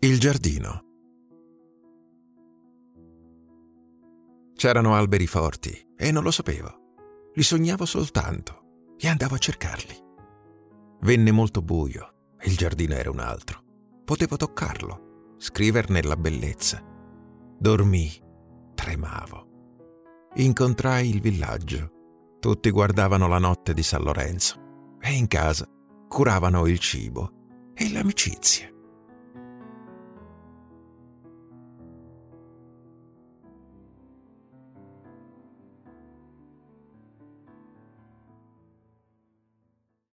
Il giardino. C'erano alberi forti e non lo sapevo. Li sognavo soltanto e andavo a cercarli. Venne molto buio e il giardino era un altro. Potevo toccarlo, scriverne la bellezza. Dormii, tremavo. Incontrai il villaggio. Tutti guardavano la notte di San Lorenzo e in casa curavano il cibo e l'amicizia.